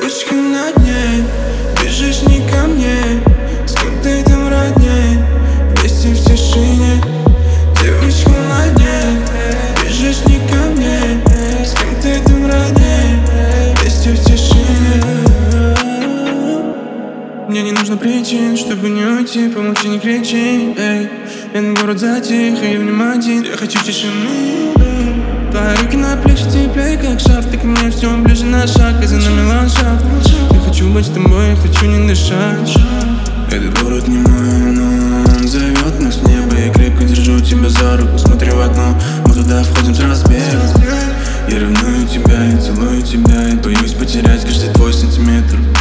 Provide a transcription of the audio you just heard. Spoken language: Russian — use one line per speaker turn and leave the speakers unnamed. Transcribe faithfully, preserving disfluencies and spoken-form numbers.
Девочка на дне, бежишь не ко мне, с кем ты там родней, вместе в тишине. Девочка на дне, бежишь не ко мне, с кем ты там родней, вместе в тишине. Мне не нужно причин, чтобы не уйти, помолчи, не кричи, эй. Этот город затих, и я внимателен, я хочу тишины. Твои руки на плечи теплее, как шарф, ты ко мне все ближе на шаг, и за нами ландшафт. Я хочу быть с тобой, я хочу не дышать. Этот город не мой, но он зовет нас с неба. Я крепко держу тебя за руку, смотрю в окно, мы туда входим с разбега. Я ревную тебя, я целую тебя, я боюсь потерять каждый твой сантиметр.